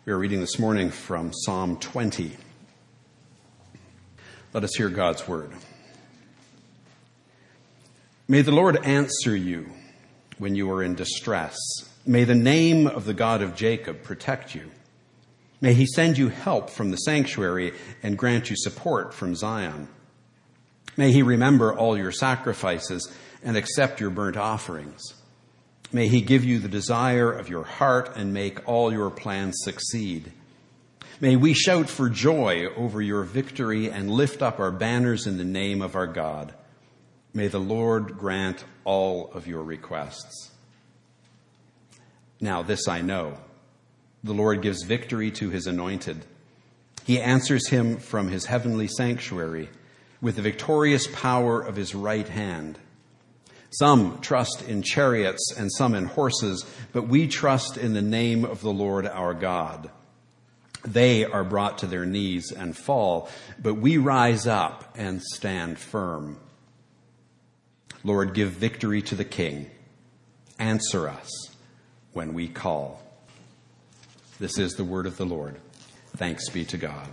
We are reading this morning from Psalm 20. Let us hear God's word. May the Lord answer you when you are in distress. May the name of the God of Jacob protect you. May he send you help from the sanctuary and grant you support from Zion. May he remember all your sacrifices and accept your burnt offerings. May he give you the desire of your heart and make all your plans succeed. May we shout for joy over your victory and lift up our banners in the name of our God. May the Lord grant all of your requests. Now this I know, the Lord gives victory to his anointed. He answers him from his heavenly sanctuary with the victorious power of his right hand. Some trust in chariots and some in horses, but we trust in the name of the Lord our God. They are brought to their knees and fall, but we rise up and stand firm. Lord, give victory to the King. Answer us when we call. This is the word of the Lord. Thanks be to God.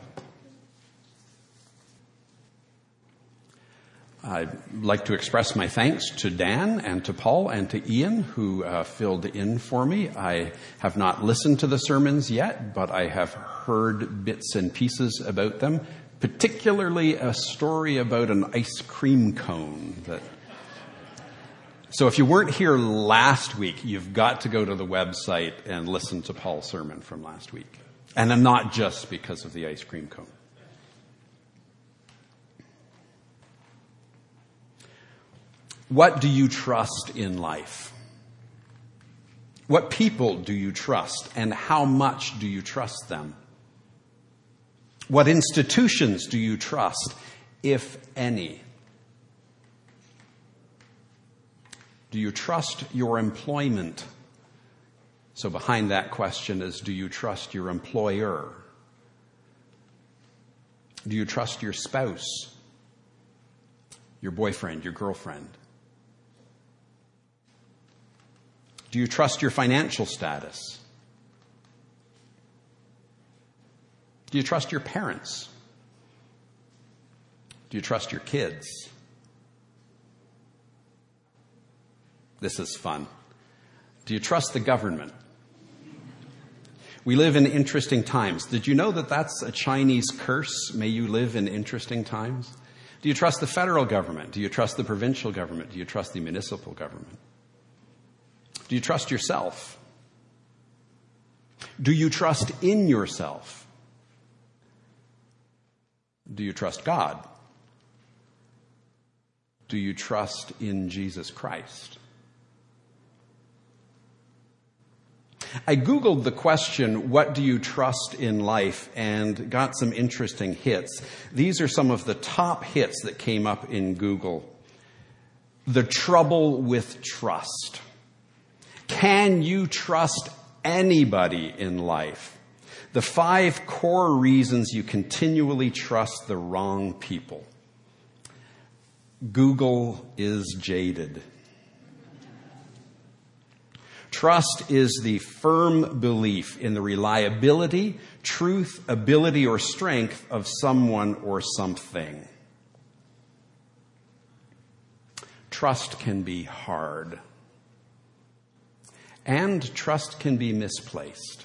I'd like to express my thanks to Dan and to Paul and to Ian, who filled in for me. I have not listened to the sermons yet, but I have heard bits and pieces about them, particularly a story about an ice cream cone. So if you weren't here last week, you've got to go to the website and listen to Paul's sermon from last week. And not just because of the ice cream cone. What do you trust in life? What people do you trust, and how much do you trust them? What institutions do you trust, if any? Do you trust your employment? So behind that question is, do you trust your employer? Do you trust your spouse, your boyfriend, your girlfriend? Do you trust your financial status? Do you trust your parents? Do you trust your kids? This is fun. Do you trust the government? We live in interesting times. Did you know that that's a Chinese curse? May you live in interesting times. Do you trust the federal government? Do you trust the provincial government? Do you trust the municipal government? Do you trust yourself? Do you trust in yourself? Do you trust God? Do you trust in Jesus Christ? I Googled the question, what do you trust in life, and got some interesting hits. These are some of the top hits that came up in Google. The trouble with trust. Can you trust anybody in life? The 5 core reasons you continually trust the wrong people. Google is jaded. Trust is the firm belief in the reliability, truth, ability, or strength of someone or something. Trust can be hard. And trust can be misplaced.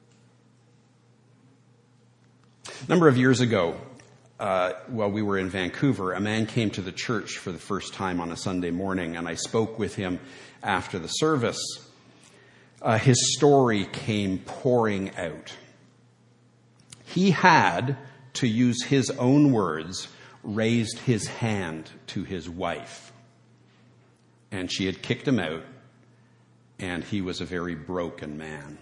A number of years ago, while we were in Vancouver, a man came to the church for the first time on a Sunday morning, and I spoke with him after the service. His story came pouring out. He had, to use his own words, raised his hand to his wife, and she had kicked him out. And he was a very broken man.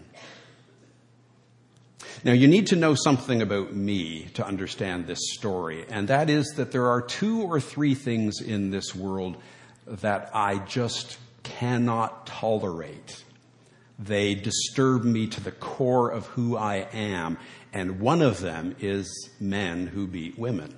Now, you need to know something about me to understand this story, and that is that there are 2 or 3 things in this world that I just cannot tolerate. They disturb me to the core of who I am, and one of them is men who beat women.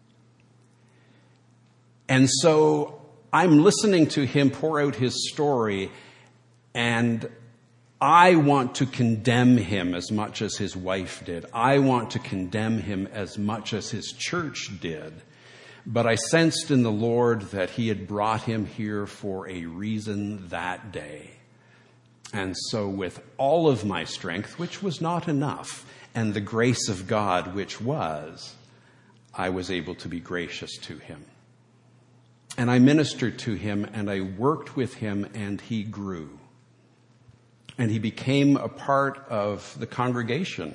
And so I'm listening to him pour out his story, and I want to condemn him as much as his wife did. I want to condemn him as much as his church did. But I sensed in the Lord that he had brought him here for a reason that day. And so with all of my strength, which was not enough, and the grace of God, which was, I was able to be gracious to him. And I ministered to him, and I worked with him, and he grew. And he became a part of the congregation.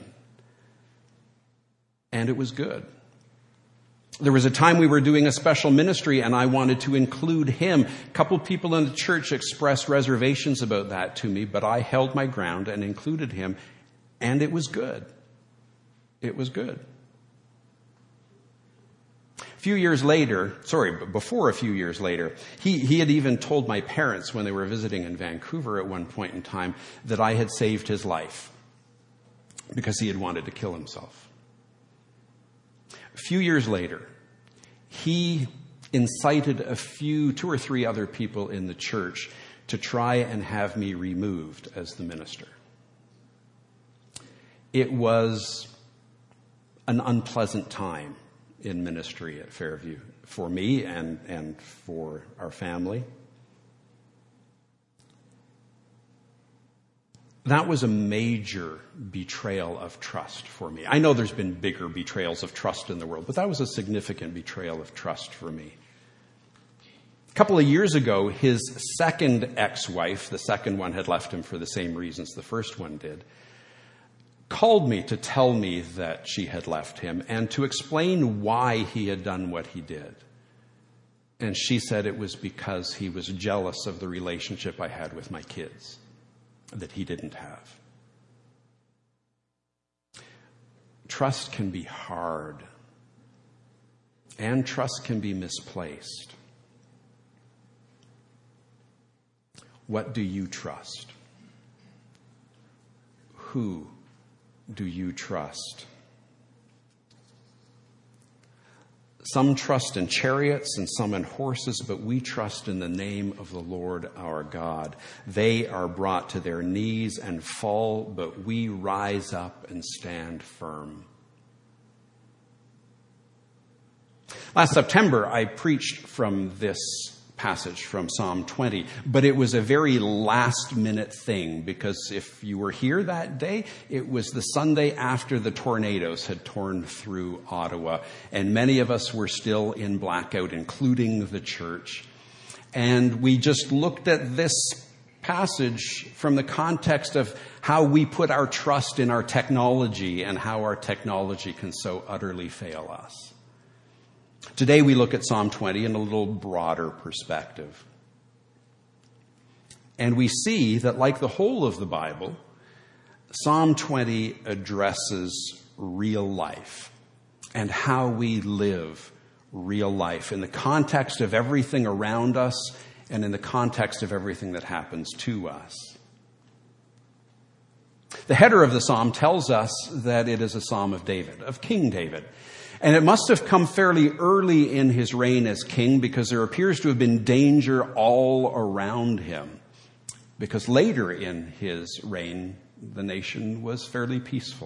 And it was good. There was a time we were doing a special ministry, and I wanted to include him. A couple people in the church expressed reservations about that to me, but I held my ground and included him, and it was good. It was good. Before a few years later, he had even told my parents when they were visiting in Vancouver at one point in time that I had saved his life because he had wanted to kill himself. A few years later, he incited two or three other people in the church to try and have me removed as the minister. It was an unpleasant time in ministry at Fairview for me and for our family. That was a major betrayal of trust for me. I know there's been bigger betrayals of trust in the world, but that was a significant betrayal of trust for me. A couple of years ago, his second ex-wife, the second one had left him for the same reasons the first one did, called me to tell me that she had left him and to explain why he had done what he did. And she said it was because he was jealous of the relationship I had with my kids that he didn't have. Trust can be hard, and trust can be misplaced. What do you trust? Who do you trust? Some trust in chariots and some in horses, but we trust in the name of the Lord our God. They are brought to their knees and fall, but we rise up and stand firm. Last September, I preached from this passage from Psalm 20, but it was a very last-minute thing because if you were here that day, it was the Sunday after the tornadoes had torn through Ottawa, and many of us were still in blackout, including the church. And we just looked at this passage from the context of how we put our trust in our technology and how our technology can so utterly fail us. Today we look at Psalm 20 in a little broader perspective. And we see that, like the whole of the Bible, Psalm 20 addresses real life and how we live real life in the context of everything around us and in the context of everything that happens to us. The header of the psalm tells us that it is a psalm of David, of King David. And it must have come fairly early in his reign as king because there appears to have been danger all around him. Because later in his reign, the nation was fairly peaceful.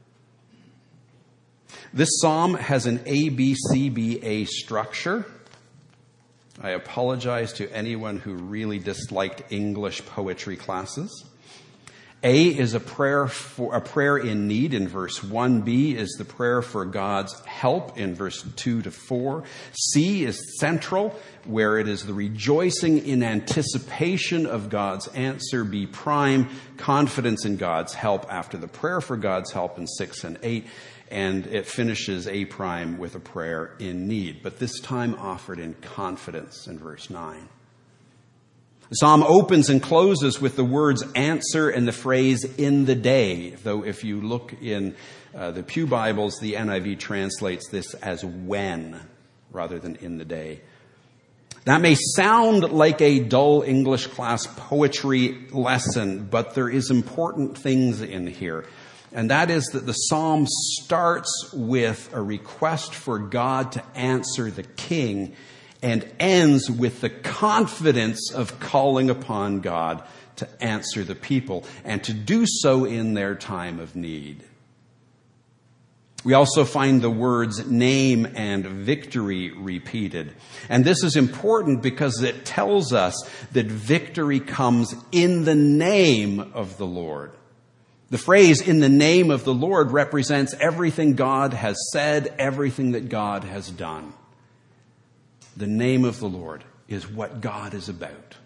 This psalm has an ABCBA structure. I apologize to anyone who really disliked English poetry classes. A is a prayer in need in verse 1. B is the prayer for God's help in verse 2 to 4. C is central, where it is the rejoicing in anticipation of God's answer. B prime, confidence in God's help after the prayer for God's help in 6 and 8. And it finishes A prime with a prayer in need, but this time offered in confidence in verse 9. The psalm opens and closes with the words answer and the phrase in the day, though if you look in the Pew Bibles, the NIV translates this as when rather than in the day. That may sound like a dull English class poetry lesson, but there is important things in here. And that is that the psalm starts with a request for God to answer the king and ends with the confidence of calling upon God to answer the people and to do so in their time of need. We also find the words name and victory repeated. And this is important because it tells us that victory comes in the name of the Lord. The phrase "in the name of the Lord" represents everything God has said, everything that God has done. The name of the Lord is what God is about.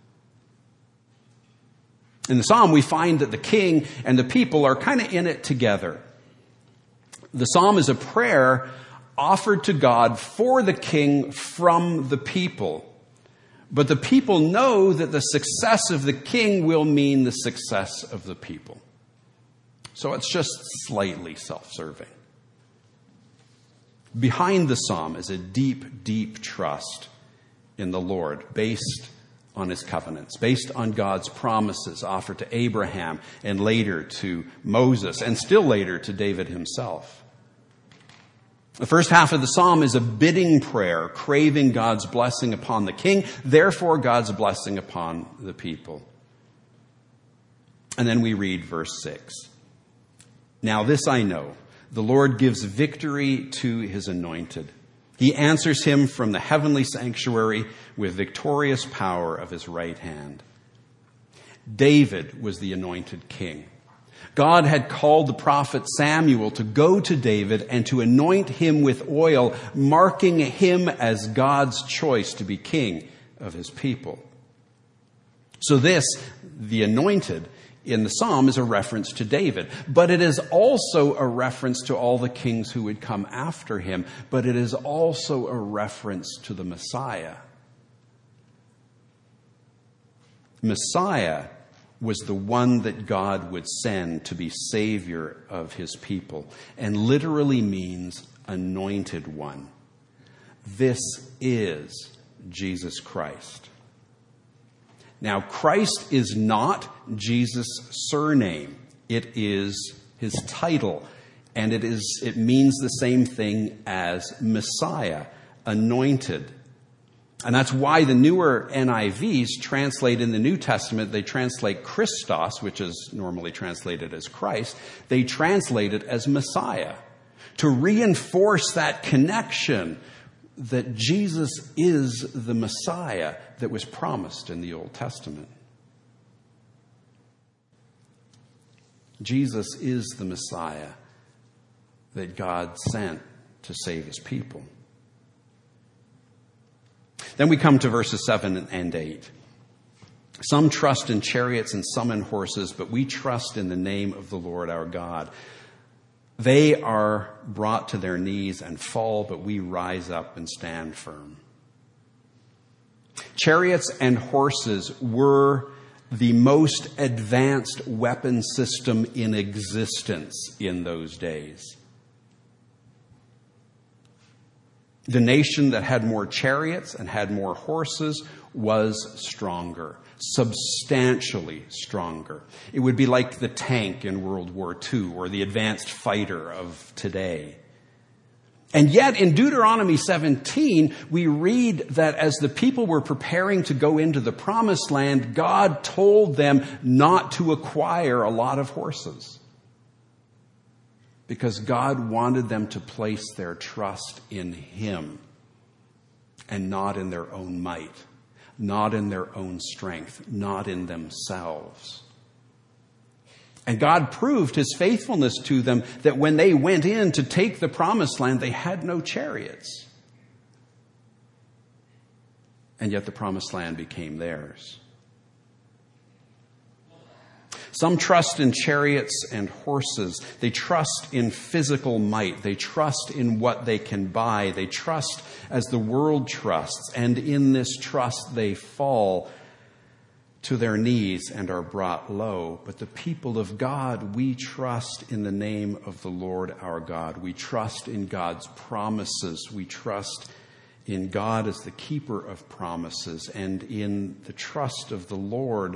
In the psalm, we find that the king and the people are kind of in it together. The psalm is a prayer offered to God for the king from the people. But the people know that the success of the king will mean the success of the people. So it's just slightly self-serving. Behind the psalm is a deep, deep trust in the Lord based on his covenants, based on God's promises offered to Abraham and later to Moses and still later to David himself. The first half of the psalm is a bidding prayer, craving God's blessing upon the king, therefore God's blessing upon the people. And then we read verse 6. Now this I know, the Lord gives victory to his anointed. He answers him from the heavenly sanctuary with victorious power of his right hand. David was the anointed king. God had called the prophet Samuel to go to David and to anoint him with oil, marking him as God's choice to be king of his people. So this, the anointed, in the psalm is a reference to David, but it is also a reference to all the kings who would come after him, but it is also a reference to the Messiah. Messiah was the one that God would send to be Savior of his people, and literally means anointed one. This is Jesus Christ. Now, Christ is not Jesus' surname. It is his title, and it means the same thing as Messiah, anointed. And that's why the newer NIVs translate in the New Testament, they translate Christos, which is normally translated as Christ, they translate it as Messiah, to reinforce that connection that Jesus is the Messiah that was promised in the Old Testament. Jesus is the Messiah that God sent to save his people. Then we come to verses 7 and 8. Some trust in chariots and some in horses, but we trust in the name of the Lord our God. They are brought to their knees and fall, but we rise up and stand firm. Chariots and horses were the most advanced weapon system in existence in those days. The nation that had more chariots and had more horses was stronger, substantially stronger. It would be like the tank in World War II or the advanced fighter of today. And yet in Deuteronomy 17, we read that as the people were preparing to go into the promised land, God told them not to acquire a lot of horses, because God wanted them to place their trust in him and not in their own might, not in their own strength, not in themselves. And God proved his faithfulness to them that when they went in to take the promised land, they had no chariots. And yet the promised land became theirs. Some trust in chariots and horses. They trust in physical might. They trust in what they can buy. They trust as the world trusts. And in this trust, they fall to their knees and are brought low. But the people of God, we trust in the name of the Lord our God. We trust in God's promises. We trust in God as the keeper of promises. And in the trust of the Lord,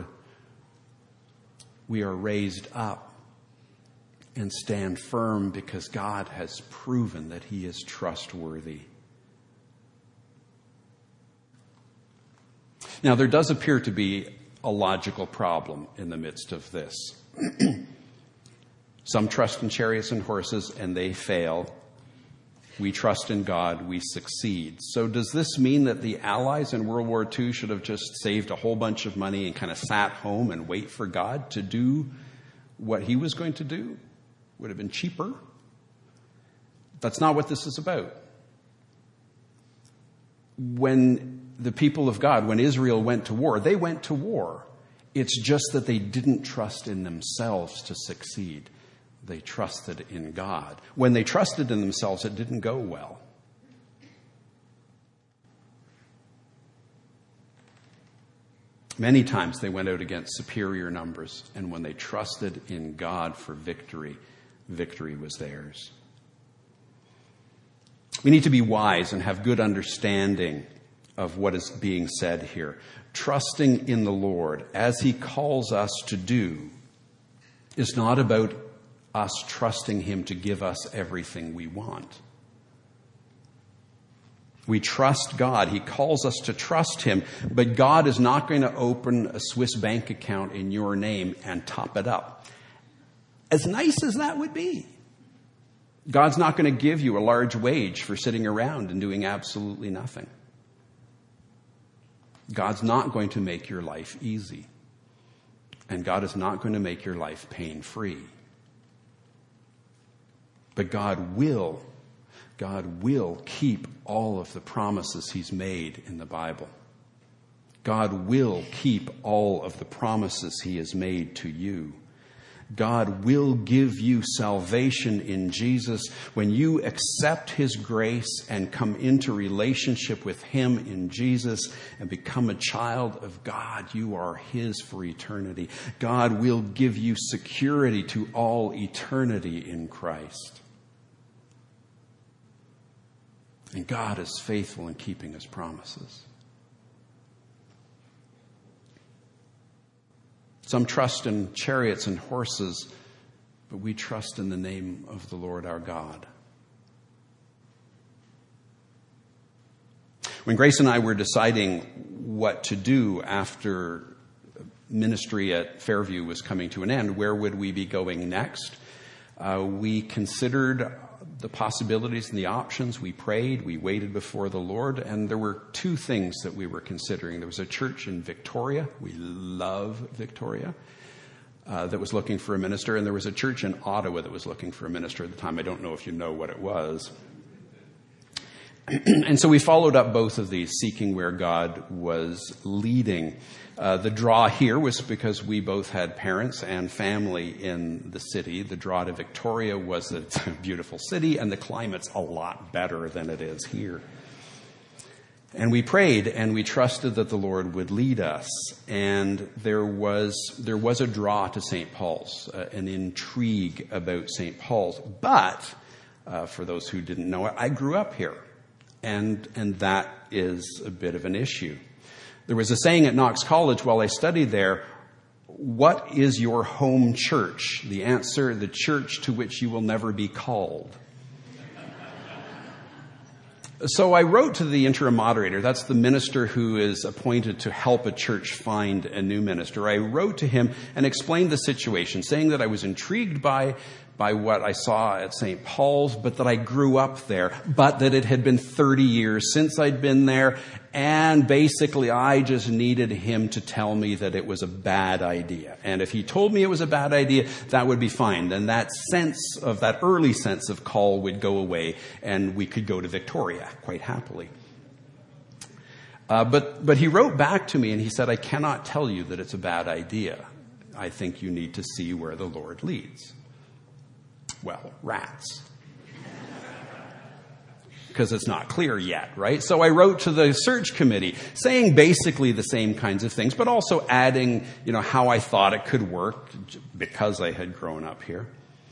we are raised up and stand firm because God has proven that he is trustworthy. Now, there does appear to be a logical problem in the midst of this. Some trust in chariots and horses, and they fail. We trust in God, we succeed. So does this mean that the Allies in World War II should have just saved a whole bunch of money and kind of sat home and wait for God to do what he was going to do? Would have been cheaper. That's not what this is about. When the people of God, when Israel went to war, they went to war. It's just that they didn't trust in themselves to succeed. They trusted in God. When they trusted in themselves, it didn't go well. Many times they went out against superior numbers, and when they trusted in God for victory, victory was theirs. We need to be wise and have good understanding of what is being said here. Trusting in the Lord, as he calls us to do, is not about us trusting him to give us everything we want. We trust God. He calls us to trust him, but God is not going to open a Swiss bank account in your name and top it up. As nice as that would be, God's not going to give you a large wage for sitting around and doing absolutely nothing. God's not going to make your life easy. And God is not going to make your life pain-free. But God will keep all of the promises he's made in the Bible. God will keep all of the promises he has made to you. God will give you salvation in Jesus. When you accept his grace and come into relationship with him in Jesus and become a child of God, you are his for eternity. God will give you security to all eternity in Christ. And God is faithful in keeping his promises. Some trust in chariots and horses, but we trust in the name of the Lord our God. When Grace and I were deciding what to do after ministry at Fairview was coming to an end, where would we be going next? We considered the possibilities and the options. We prayed, we waited before the Lord, and there were two things that we were considering. There was a church in Victoria, we love Victoria, that was looking for a minister, and there was a church in Ottawa that was looking for a minister at the time. I don't know if you know what it was. And so we followed up both of these, seeking where God was leading. The draw here was because we both had parents and family in the city. The draw to Victoria was that it's a beautiful city and the climate's a lot better than it is here. And we prayed and we trusted that the Lord would lead us. And there was a draw to St. Paul's, an intrigue about St. Paul's. But for those who didn't know it, I grew up here. And that is a bit of an issue. There was a saying at Knox College while I studied there, what is your home church? The answer, the church to which you will never be called. So I wrote to the interim moderator, that's the minister who is appointed to help a church find a new minister. I wrote to him and explained the situation, saying that I was intrigued by what I saw at St. Paul's, but that I grew up there, but that it had been 30 years since I'd been there, and basically I just needed him to tell me that it was a bad idea. And if he told me it was a bad idea, that would be fine. Then that early sense of call would go away, and we could go to Victoria quite happily. But he wrote back to me and he said, I cannot tell you that it's a bad idea. I think you need to see where the Lord leads. Well, rats. Because it's not clear yet, right? So I wrote to the search committee saying basically the same kinds of things, but also adding, how I thought it could work because I had grown up here.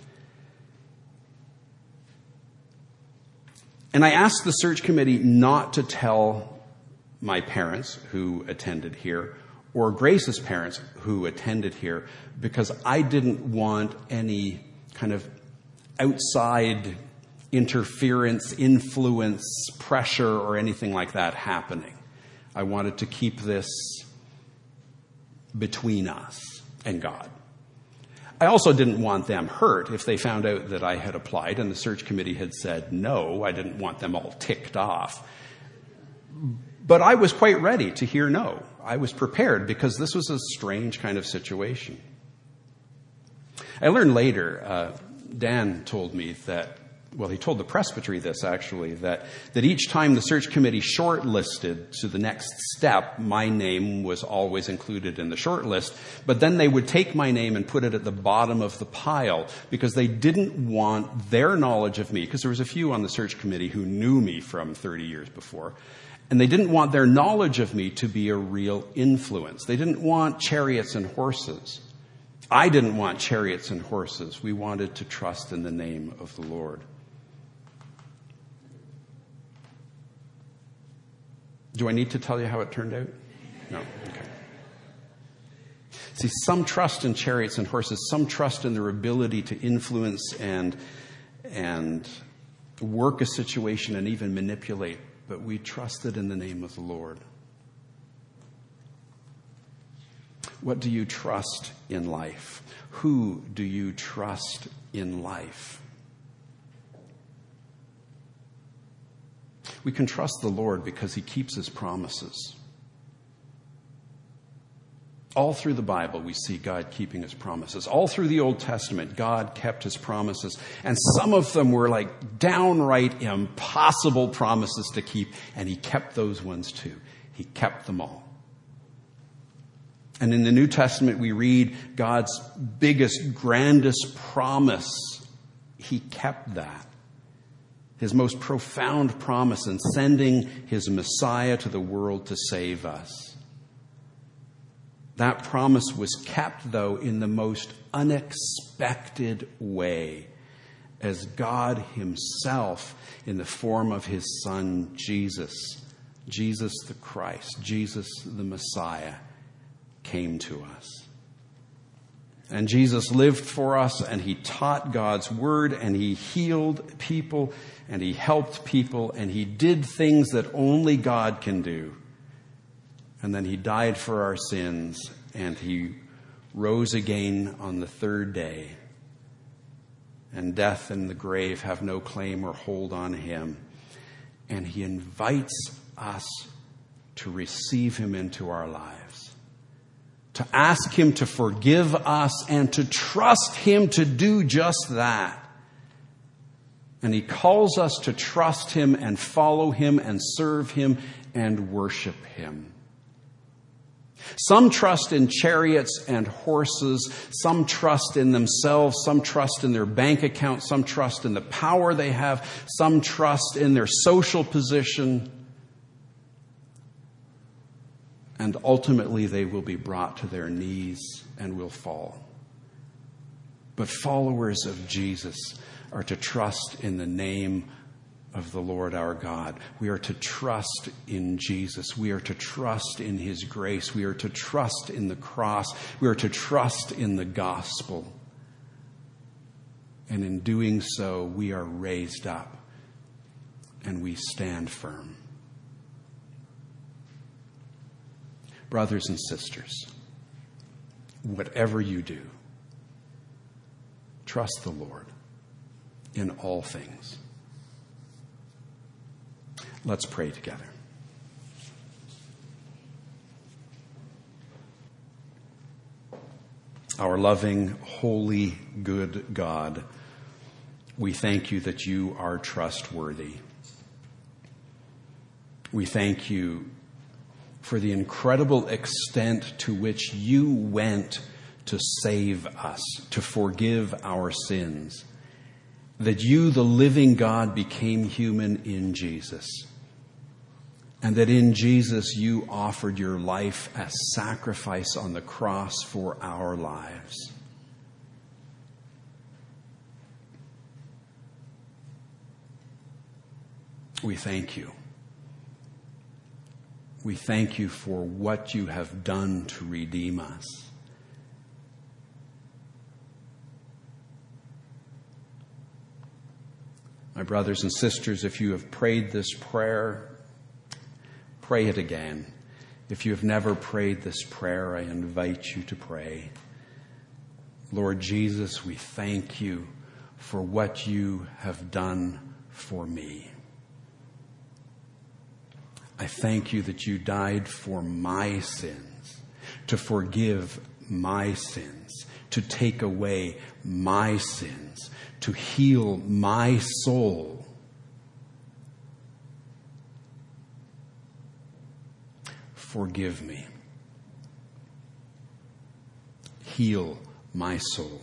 And I asked the search committee not to tell my parents who attended here or Grace's parents who attended here because I didn't want any kind of outside interference, influence, pressure, or anything like that happening. I wanted to keep this between us and God. I also didn't want them hurt if they found out that I had applied and the search committee had said no. I didn't want them all ticked off. But I was quite ready to hear no. I was prepared because this was a strange kind of situation. I learned later, Dan told me that, well, he told the presbytery this actually, that each time the search committee shortlisted to the next step, my name was always included in the shortlist, but then they would take my name and put it at the bottom of the pile because they didn't want their knowledge of me, because there was a few on the search committee who knew me from 30 years before, and they didn't want their knowledge of me to be a real influence. They didn't want chariots and horses. I didn't want chariots and horses. We wanted to trust in the name of the Lord. Do I need to tell you how it turned out? No. Okay. See, some trust in chariots and horses, some trust in their ability to influence and work a situation and even manipulate, but we trusted in the name of the Lord. What do you trust in life? Who do you trust in life? We can trust the Lord because he keeps his promises. All through the Bible, we see God keeping his promises. All through the Old Testament, God kept his promises. And some of them were like downright impossible promises to keep, and he kept those ones too. He kept them all. And in the New Testament, we read God's biggest, grandest promise. He kept that. His most profound promise in sending his Messiah to the world to save us. That promise was kept, though, in the most unexpected way, as God himself, in the form of his Son, Jesus the Christ, Jesus the Messiah, came to us. And Jesus lived for us, and he taught God's word, and he healed people, and he helped people, and he did things that only God can do. And then he died for our sins, and he rose again on the third day. And death and the grave have no claim or hold on him. And he invites us to receive him into our lives, to ask him to forgive us, and to trust him to do just that. And he calls us to trust him and follow him and serve him and worship him. Some trust in chariots and horses. Some trust in themselves. Some trust in their bank account. Some trust in the power they have. Some trust in their social position. And ultimately they will be brought to their knees and will fall. But followers of Jesus are to trust in the name of the Lord our God. We are to trust in Jesus. We are to trust in his grace. We are to trust in the cross. We are to trust in the gospel. And in doing so, we are raised up and we stand firm. Brothers and sisters, whatever you do, trust the Lord in all things. Let's pray together. Our loving, holy, good God, we thank you that you are trustworthy. We thank you for the incredible extent to which you went to save us, to forgive our sins. That you, the living God, became human in Jesus. And that in Jesus you offered your life as sacrifice on the cross for our lives. We thank you. We thank you for what you have done to redeem us. My brothers and sisters, if you have prayed this prayer, pray it again. If you have never prayed this prayer, I invite you to pray. Lord Jesus, we thank you for what you have done for me. I thank you that you died for my sins, to forgive my sins, to take away my sins, to heal my soul. Forgive me. Heal my soul.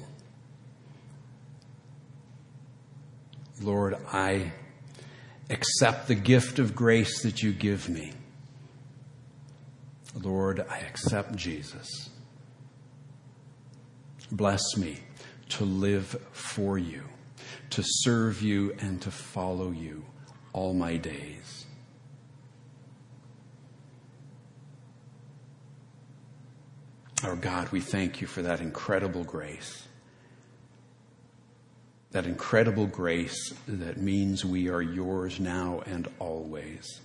Lord, I accept the gift of grace that you give me. Lord, I accept Jesus. Bless me to live for you, to serve you, and to follow you all my days. Our God, we thank you for that incredible grace. That incredible grace that means we are yours now and always.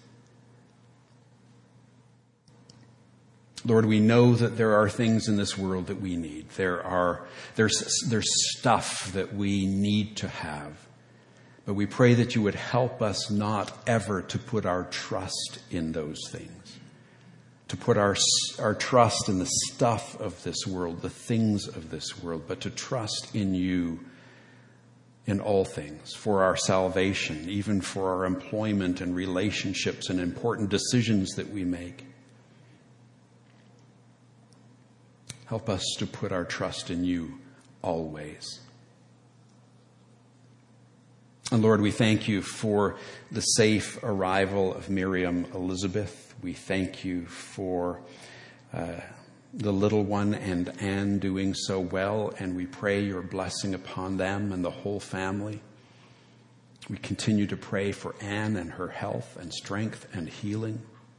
Lord, we know that there are things in this world that we need. There's stuff that we need to have. But we pray that you would help us not ever to put our trust in those things. To put our trust in the stuff of this world, the things of this world, but to trust in you in all things, for our salvation, even for our employment and relationships and important decisions that we make. Help us to put our trust in you always. And Lord, we thank you for the safe arrival of Miriam Elizabeth. We thank you for the little one and Anne doing so well, and we pray your blessing upon them and the whole family. We continue to pray for Anne and her health and strength and healing.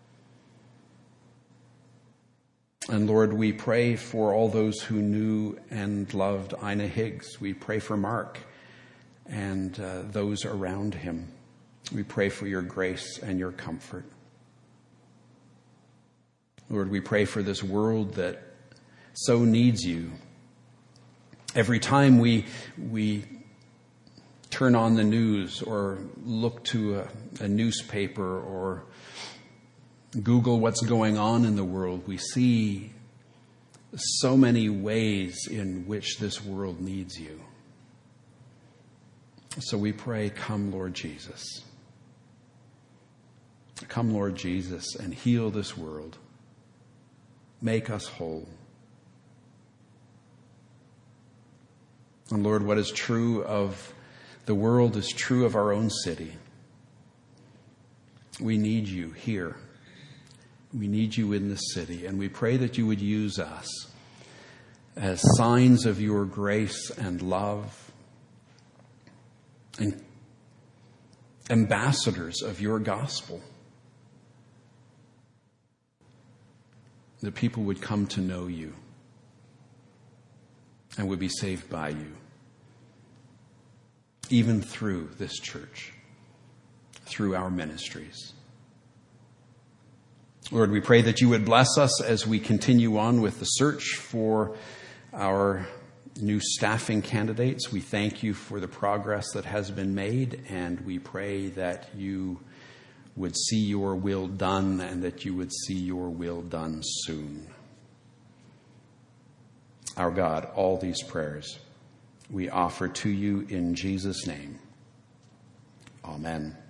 And Lord, we pray for all those who knew and loved Ina Higgs. We pray for Mark and those around him. We pray for your grace and your comfort. Lord, we pray for this world that so needs you. Every time we turn on the news or look to a newspaper or Google what's going on in the world, we see so many ways in which this world needs you. So we pray, come, Lord Jesus. Come, Lord Jesus, and heal this world. Make us whole. And Lord, what is true of the world is true of our own city. We need you here. We need you in this city. And we pray that you would use us as signs of your grace and love and ambassadors of your gospel. That people would come to know you and would be saved by you, even through this church, through our ministries. Lord, we pray that you would bless us as we continue on with the search for our new staffing candidates. We thank you for the progress that has been made, and we pray that you would see your will done and that you would see your will done soon. Our God, all these prayers we offer to you in Jesus' name. Amen.